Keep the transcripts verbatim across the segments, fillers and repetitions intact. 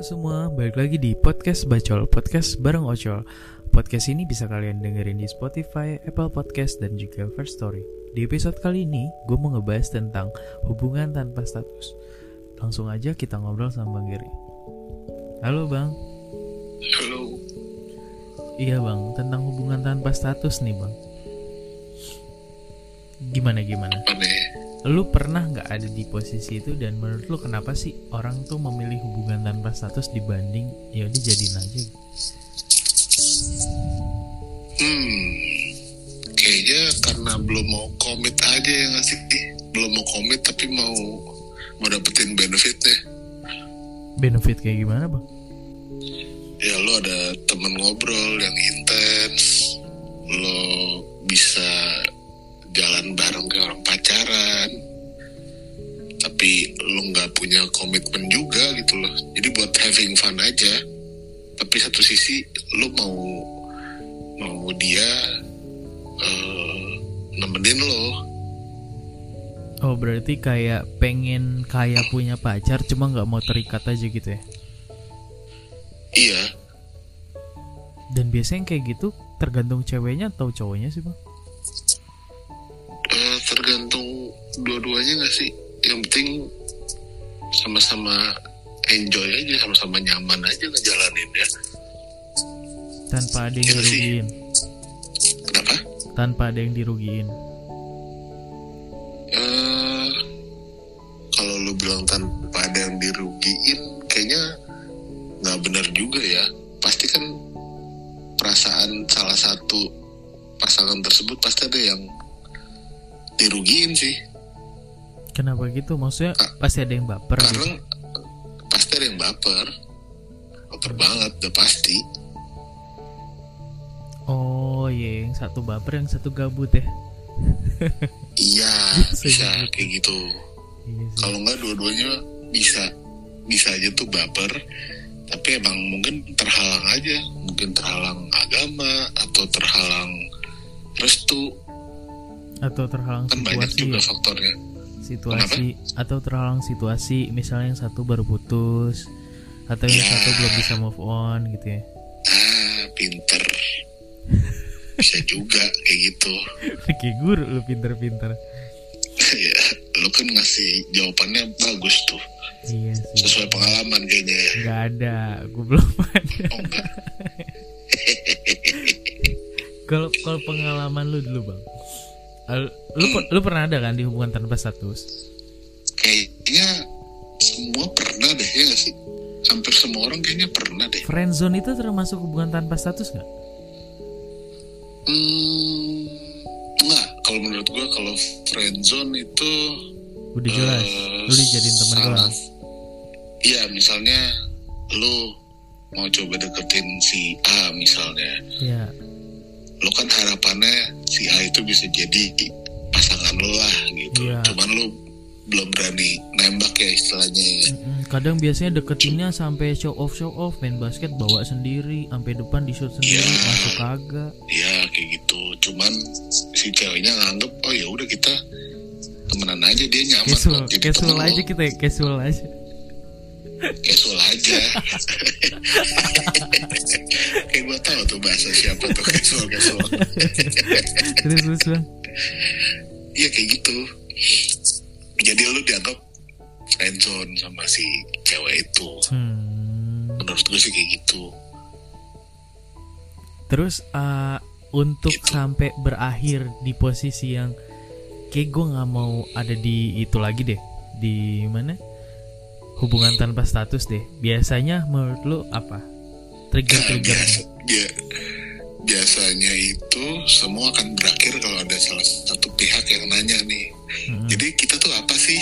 Halo semua, balik lagi di Podcast Bacol, podcast bareng Ocol. Podcast ini bisa kalian dengerin di Spotify, Apple Podcast, dan juga First Story. Di episode kali ini, gue mau ngebahas tentang hubungan tanpa status. Langsung aja kita ngobrol sama Bang Geri. Halo Bang. Halo. Iya Bang, tentang hubungan tanpa status nih Bang. Gimana-gimana? Aneh. Lu pernah gak ada di posisi itu, dan menurut lu kenapa sih orang tuh memilih hubungan tanpa status dibanding ya udah jadiin aja? Hmm, kayaknya karena belum mau komit aja ya nggak sih? Belum mau komit tapi mau mau dapetin benefitnya. Benefit kayak gimana Bang? Ya lo ada temen ngobrol yang intens, lo bisa jalan bareng kayak orang pacaran, tapi lo nggak punya komitmen juga gitu loh. Jadi buat having fun aja, tapi satu sisi lo mau mau dia uh, nemenin lo. Oh berarti kayak pengen kayak punya pacar, cuma nggak mau terikat aja gitu ya? Iya. Dan biasanya kayak gitu tergantung ceweknya atau cowoknya sih Bang? Uh, tergantung dua-duanya nggak sih? Yang penting sama-sama enjoy aja, sama-sama nyaman aja ngejalanin ya. Tanpa ada yang Ya dirugiin. Kenapa? Tanpa ada yang dirugiin. Uh, kalau lu bilang tanpa ada yang dirugiin, kayaknya nggak benar juga ya. Pasti kan perasaan salah satu pasangan tersebut pasti ada yang dirugiin sih. Kenapa gitu? Maksudnya Ka- pasti ada yang baper Karena gitu? pasti ada yang baper, baper banget, udah pasti. Oh iya, yang satu baper, yang satu gabut ya? Iya, Bisa bisa gitu. kayak gitu. Iya sih. Kalau nggak dua-duanya bisa, bisa aja tuh baper. Tapi emang mungkin terhalang aja, mungkin terhalang agama atau terhalang restu, Atau terhalang kan banyak situasi juga ya? faktornya. Situasi atau terhalang situasi, misalnya yang satu baru putus atau yang Ya. satu belum bisa move on gitu ya? Ah, pinter. Bisa juga kayak gitu. Kayak guru lu, pinter-pinter. Ya, lu kan ngasih jawabannya bagus tuh, Iya sih. sesuai pengalaman kayaknya ya. Gak ada, gue belum ada. Oh enggak. Kalau kalau pengalaman lu dulu Bang, Al- lu Hmm. lu pernah ada kan di hubungan tanpa status? Kayaknya semua pernah deh, ya gak sih? Hampir semua orang kayaknya pernah deh. Friendzone itu termasuk hubungan tanpa status nggak? Hmm, enggak, kalau menurut gue kalau friendzone itu Udah jelas, eh, lu dijadiin teman salah. doang. Iya, misalnya lu mau coba deketin si A misalnya, Iya. lu kan harapannya si A itu bisa jadi pasangan lu lah gitu. Iya. Cuman lu belum berani nembak ya istilahnya ya. Mm-mm. Kadang biasanya deketinnya sampai show off show off, main basket bawa sendiri, sampai depan di shoot sendiri, Iya. masuk kagak. Ya kayak gitu. Cuman si ceweknya nganggep oh ya udah kita temenan aja, dia nyaman Casual, buat jadi casual temen aja lo. kita ya, casual aja. Casual aja. Kayak gue tahu tuh bahasa siapa tuh casual casual. Terus terus Bang. Iya kayak gitu. Jadi lu dianggap friendzone sama si cewek itu. Hmm. Menurut gue sih kayak gitu. Terus uh, untuk Gitu. sampai berakhir di posisi yang kayak gue nggak mau ada di itu lagi deh, di mana hubungan tanpa status deh. Biasanya menurut lu apa Nah, trigger-trigger? biasa, bia- biasanya itu semua akan berakhir kalau ada salah satu pihak yang nanya nih. Mm-mm. Jadi kita tuh apa sih?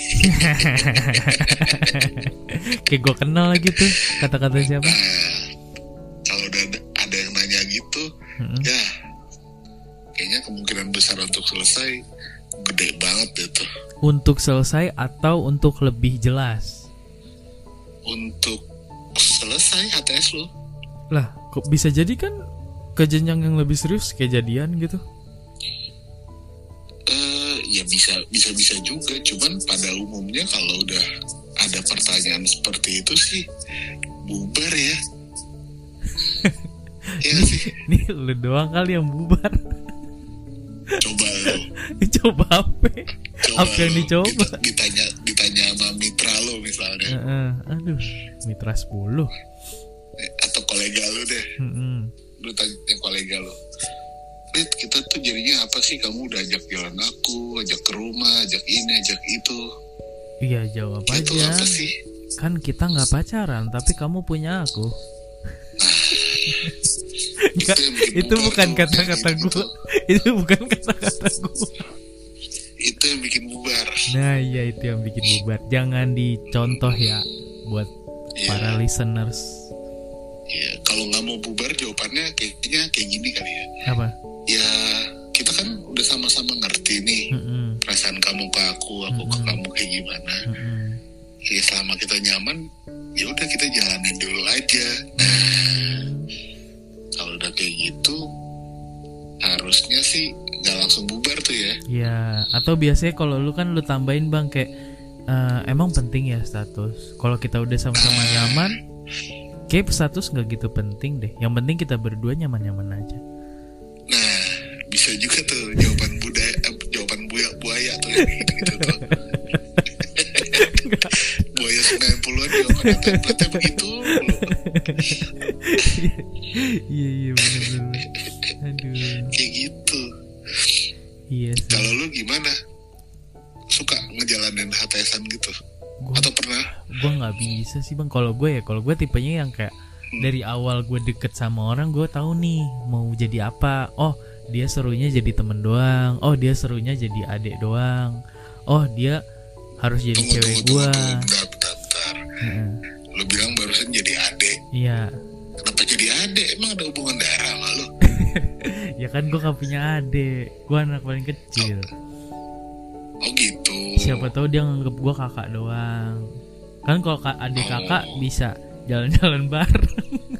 Kayak gue kenal lagi tuh kata-kata siapa? Nah, kalau udah ada, ada yang nanya gitu, Mm-mm. ya kayaknya kemungkinan besar untuk selesai gede banget deh tuh. Untuk selesai atau untuk lebih jelas? Untuk selesai H T S lo. Lah, kok bisa jadi kan ke jenjang yang lebih serius kayak jadian gitu? Eh, ya bisa bisa bisa juga. Cuman pada umumnya kalau udah ada pertanyaan seperti itu sih, bubar ya. Iya sih. Nih lu doang kali yang bubar. Coba lo. Coba apa? Coba Apa yang lo, dicoba? kita- ditanya ditanya sama mitra lo misalnya, Heeh, aduh, mitra sepuluh. atau kolega lo deh. Heeh. Lu tanya kolega lo, Rit, kita tuh jadinya apa sih? Kamu udah ajak jalan aku, ajak ke rumah, ajak ini, ajak itu. Iya, jawab Itu aja. apa sih? Kan kita nggak pacaran, tapi kamu punya aku. Nggak, yang bikin itu bubar bukan tuh, kata-kata kayak gitu. gue. Itu bukan kata-kata gue. Itu yang bikin bubar. Nah, iya itu yang bikin bubar. Jangan dicontoh ya buat Iya. para listeners. Iya, kalau nggak mau bubar jawabannya kayaknya kayak gini kali ya. Apa? Ya kita kan udah sama-sama ngerti nih Mm-mm. perasaan kamu ke aku, aku ke Mm-mm. kamu kayak gimana. Mm-mm. Ya selama kita nyaman, ya udah kita jalanin dulu aja. Nah, kalau udah kayak gitu, harusnya sih nggak langsung bubar tuh ya. Ya, atau biasanya kalau lu kan lu tambahin bang kayak eh, emang penting ya status. Kalau kita udah sama-sama nyaman, kayak status nggak gitu penting deh. Yang penting kita berdua nyaman-nyaman aja. Nah, bisa juga tuh jawaban budaya, eh, jawaban buaya buaya tuh yang gitu tuh. Buaya sembilan puluhan jawabannya template begitu. Iya iya benar-benar. Aduh. Kayak gitu. Iya sih. Kalau lu gimana? Suka ngejalanin H T S-an gitu? Gua, Atau pernah? gua nggak bisa sih bang. Kalau gue ya, kalau gue tipenya yang kayak dari awal gue deket sama orang, gue tahu nih mau jadi apa. Oh dia serunya jadi temen doang. Oh dia serunya jadi adik doang. Oh dia harus jadi Tunggu, cewek tunggu, gue. tunggu, tunggu, bentar, bentar, bentar. Heeh. Lu bilang barusan jadi adek. Iya. Kenapa jadi adek? Emang ada hubungan darah sama lu? Ya kan gue gak punya adik. Gue anak paling kecil. Oh gitu. Siapa tahu dia nganggep gue kakak doang. Kan kalau ka- adik kakak Oh. bisa jalan-jalan bareng.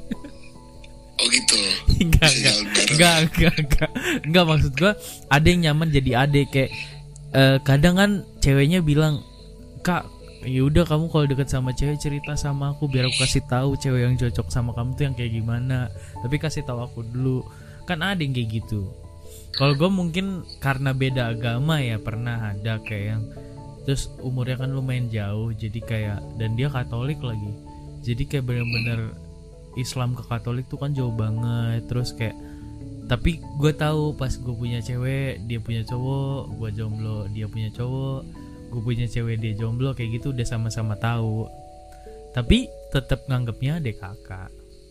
Oh gitu. Enggak, Bisa enggak, jalan bareng. enggak, enggak, enggak, enggak, maksud gue ada yang nyaman jadi adik kayak eh, kadang kan ceweknya bilang kak yaudah kamu kalau deket sama cewek cerita sama aku biar aku kasih tahu cewek yang cocok sama kamu tuh yang kayak gimana, tapi kasih tahu aku dulu. Kan ada yang kayak gitu. Kalau gue mungkin karena beda agama ya, pernah ada kayak yang terus umurnya kan lumayan jauh jadi kayak, dan dia Katolik lagi, jadi kayak bener-bener Islam ke Katolik tuh kan jauh banget. Terus kayak tapi gue tahu pas gue punya cewek dia punya cowok, gue jomblo dia punya cowok, gue punya cewek dia jomblo, kayak gitu udah sama-sama tahu. Tapi tetap nganggapnya adik kakak.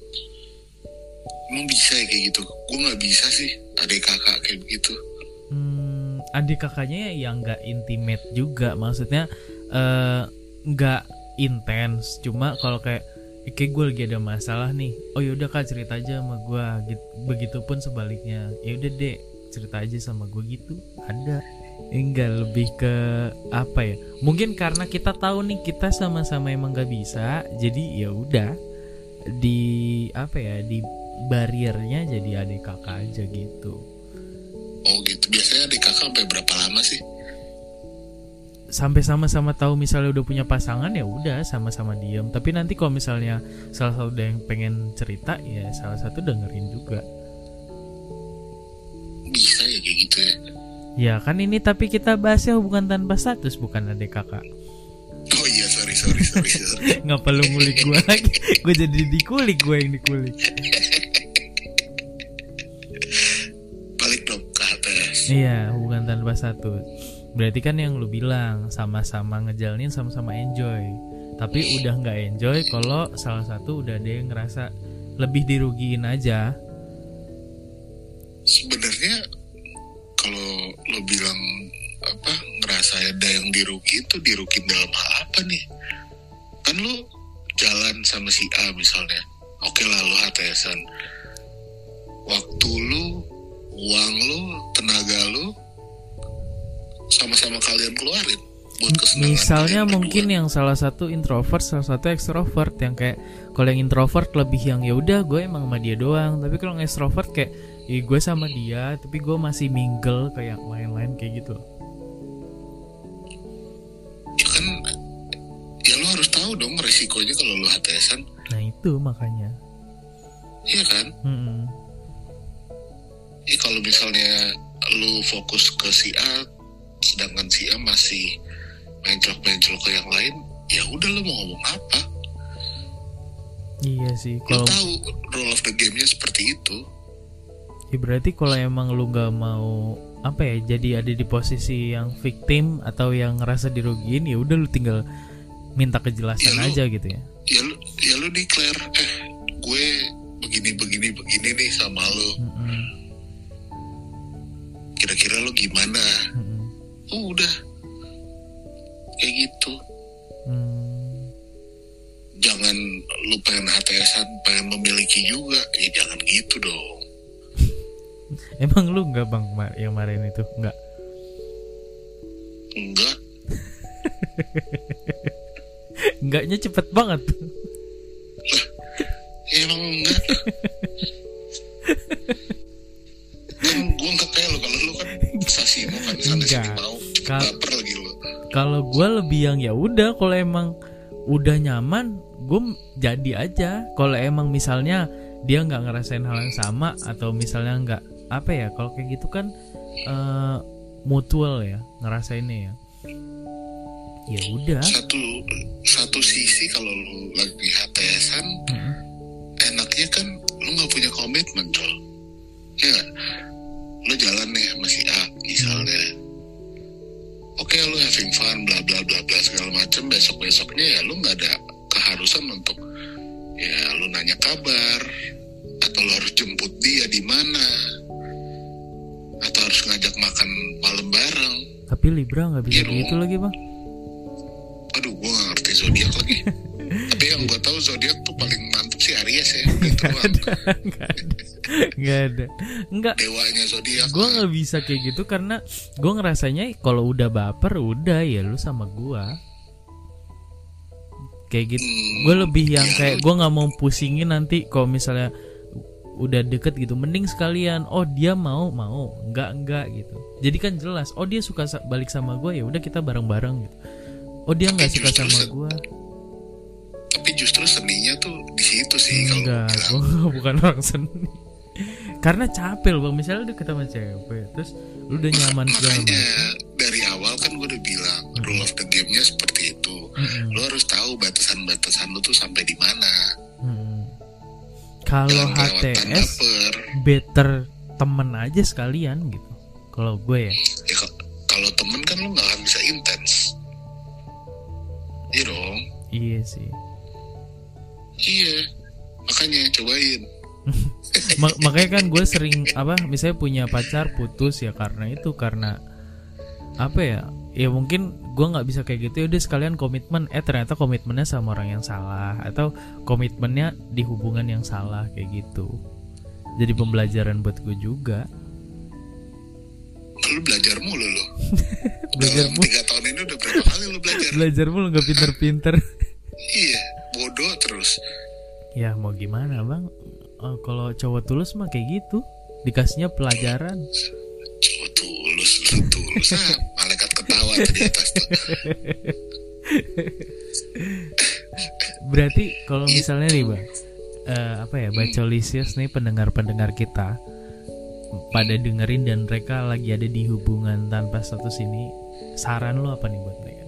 Emang bisa ya kayak gitu? Gue nggak bisa sih adik kakak kayak begitu. Hmm, adik kakaknya yang nggak intimate juga, maksudnya eh, nggak intens. Cuma kalau kayak kayak gue lagi ada masalah nih, oh yaudah kak cerita aja sama gue. Begitupun sebaliknya, ya udah dek cerita aja sama gue gitu. Ada enggak, lebih ke apa ya? Mungkin karena kita tahu nih kita sama-sama emang nggak bisa, jadi ya udah di apa ya di bariernya jadi adik kakak aja gitu. Oh gitu. Biasanya adik kakak sampai berapa lama sih? Sampai sama-sama tahu misalnya udah punya pasangan ya udah sama-sama diam. Tapi nanti kalau misalnya salah satu ada yang pengen cerita ya salah satu dengerin juga. Bisa ya kayak gitu ya? Ya kan ini tapi kita bahasnya hubungan tanpa status, bukan adik kakak. Oh iya sorry sorry sorry sorry. Nggak perlu ngulik gue lagi. Gue jadi dikulik, gue yang dikulik. Balik dong ke H T S. Iya, hubungan tanpa status. Berarti kan yang lu bilang sama-sama ngejalanin, sama-sama enjoy. Tapi udah nggak enjoy kalau salah satu udah ada yang ngerasa lebih dirugiin aja. Sebenarnya kalau lo bilang apa ngerasa ada yang dirugi itu dirugiin dalam hal apa nih? Kan lo jalan sama si A misalnya, oke lah lo H T S-an, waktu lo, uang lo, tenaga lo sama-sama kalian keluarin buat kesenangan. Misalnya kalian mungkin berdua. yang salah satu introvert, salah satu ekstrovert, yang kayak kalau yang introvert lebih yang ya udah gue emang sama dia doang. Tapi kalau yang ekstrovert kayak ya gue sama dia tapi gue masih mingle kayak yang lain-lain kayak gitu. Ya kan, ya lo harus tahu dong resikonya kalau lo H T S-an. Nah itu itu makanya. Iya kan? Mm-mm. Ya kalau misalnya lu fokus ke si A, sedangkan si A masih menclok-menclok ke yang lain, ya udah lu mau ngomong apa? Iya sih. Lu Kalau tahu rule of the game-nya seperti itu. ya berarti kalau emang lu nggak mau apa ya, jadi ada di posisi yang victim atau yang ngerasa dirugiin, ya udah lu tinggal minta kejelasan Ya lu- aja gitu ya. Ya lu, ya lu declare, eh gue begini begini begini nih sama lu. Mm-mm. Kira-kira lu gimana? Mm-mm. Oh, udah kayak gitu. Hmm. Jangan lu pengen H T S-an, pengen memiliki juga, ya jangan gitu dong. Emang lu nggak bang ma- yang kemarin itu nggak? Enggak. Enggaknya cepet banget. Ya emang enggak. Kan gue nggak kayak lu, kalau lu kan sasimo kan sana sini Enggak. mau cepet Kal- baper lagi lu. Kalau gue lebih yang ya udah, kalau emang udah nyaman, gue jadi aja. Kalau emang misalnya dia nggak ngerasain hal yang sama, atau misalnya nggak apa ya, kalau kayak gitu kan eh, mutual ya ngerasainnya ya. Ya udah. Satu satu sisi kalau lu lagi H T S-an, Mm-mm. enaknya kan lu nggak punya komitmen, Col. Ya nggak? Lu jalan nih sama si A misalnya. Oke, lu having fun, bla bla bla bla segala macem. Besok besoknya ya lu nggak ada keharusan untuk ya lu nanya kabar, atau lu harus jemput dia di mana, atau harus ngajak makan malam bareng. Tapi Libra nggak bisa Iya dong. gitu lagi bang. Aduh, gue gak ngerti zodiak lagi. Tapi yang gue tahu zodiak tuh paling mantep sih Aries ya. Gitu doang. Nggak ada, nggak ada, nggak. Dewanya zodiak. Gue nggak bisa kayak gitu karena gue ngerasanya kalau udah baper udah ya lu sama gue. Kayak gitu. Hmm, Gue lebih yang ya kayak lu- gue nggak mau pusingin nanti kalau misalnya udah deket gitu. Mending sekalian. Oh dia mau mau, nggak nggak gitu. Jadi kan jelas. Oh dia suka sa- balik sama gue, ya udah kita bareng-bareng gitu. Oh dia nggak Tapi suka justru sama se- gue. Tapi justru seninya tuh di situ sih kalau Enggak, gue bilang. gue bukan orang seni. Karena capek loh bang. Misalnya udah ketemu cewek, terus lu udah nyaman segala Makanya macam. dari awal kan gue udah bilang rule of the game-nya seperti itu. Mm-mm. Lu harus tahu batasan-batasan lu tuh sampai di mana. Hmm. Kalau Jangan H T kelewatan S baper. better temen aja sekalian gitu. Kalau gue ya. Ya ka- kalau temen kan lu nggak akan bisa intens. Iya dong. Iya sih. Iya. Makanya cobain. Ma- makanya kan gue sering apa, misalnya punya pacar putus ya karena itu, karena apa ya? Ya mungkin gue nggak bisa kayak gitu. Ya udah sekalian komitmen. Eh ternyata komitmennya sama orang yang salah, atau komitmennya di hubungan yang salah kayak gitu. Jadi pembelajaran buat gue juga. Lu belajar mulu lu. Belajar Dalam mulu. tiga tahun ini udah berapa kali lu belajar? Belajar mulu nggak pinter-pinter. Iya, bodoh terus. Ya mau gimana bang? Oh, kalau cowok tulus mah kayak gitu, dikasihnya pelajaran. Cowok tulus, lu tulus. Ah, malaikat ketawa tuh di atas tuh. Berarti kalau misalnya nih bang, eh, apa ya, bacolisius nih pendengar-pendengar kita pada dengerin dan mereka lagi ada di hubungan tanpa status ini, saran lu apa nih buat mereka?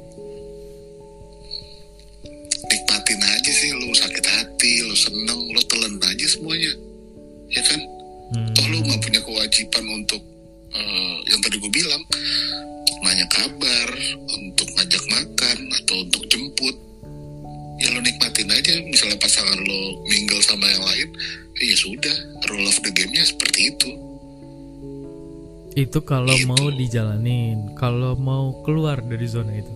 Nikmatin aja sih, lu sakit hati, lu seneng, lu telan aja semuanya. Ya kan? Hmm. Toh lu gak punya kewajiban untuk uh, yang tadi gue bilang, nanya kabar, untuk ngajak makan, atau untuk jemput. Ya lu nikmatin aja. Misalnya pasangan lu mingle sama yang lain, ya sudah, rule of the game-nya seperti itu. Itu kalau Gitu. mau dijalanin, kalau mau keluar dari zona itu.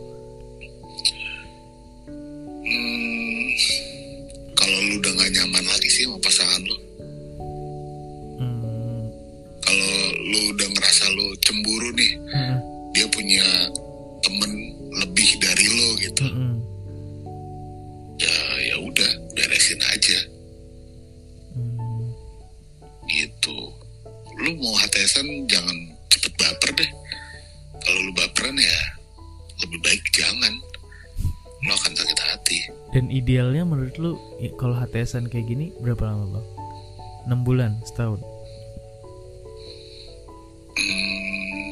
Hmm, kalau lu udah gak nyaman lagi sih sama pasangan lu, Hmm. kalau lu udah ngerasa lu cemburu nih, Hmm. dia punya temen lebih dari lo gitu, Hmm. ya ya udah beresin aja Hmm. gitu. Lu mau H T S-an jangan cepet baper deh. Kalau lu baperan ya lebih baik jangan. lo akan sakit hati. Dan idealnya menurut lu i- kalau H T S-an kayak gini berapa lama bang? enam bulan, setahun? Hmm,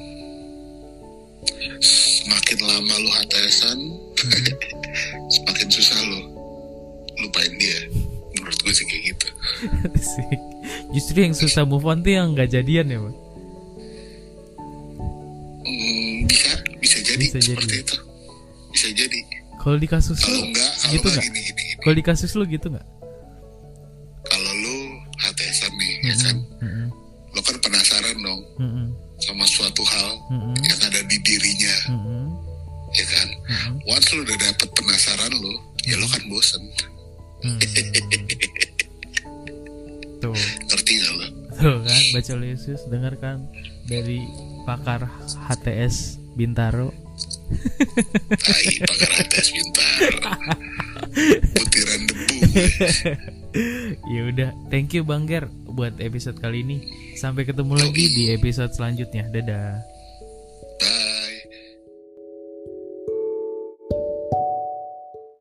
semakin lama lu H T S-an, Hmm. semakin susah lu lupain dia. Menurut gue sih kayak gitu. Asik. Justru yang susah move on tuh yang nggak jadian ya bang? Hmm, bisa, bisa jadi Bisa jadi. seperti itu. Bisa jadi. Kalau di kasus Kalau lu enggak, kalau gitu enggak nggak? gini, gini, gini. Kalau di kasus lu gitu nggak? Kalau lu H T S-an nih, ya kan, Mm-mm. lo kan penasaran dong Mm-mm. sama suatu hal Mm-mm. yang ada di dirinya, Mm-mm. ya kan. Mm-mm. Once lu udah dapet penasaran lu, ya lo kan bosen. Hmm. Tuh, Ngerti gak lo? tuh kan baca Yesus, dengarkan dari pakar H T S Bintaro. Tai, pakar H T S Bintaro. Butiran debu. Ya udah, thank you Bang Ger buat episode kali ini. Sampai ketemu lagi di episode selanjutnya. Dadah.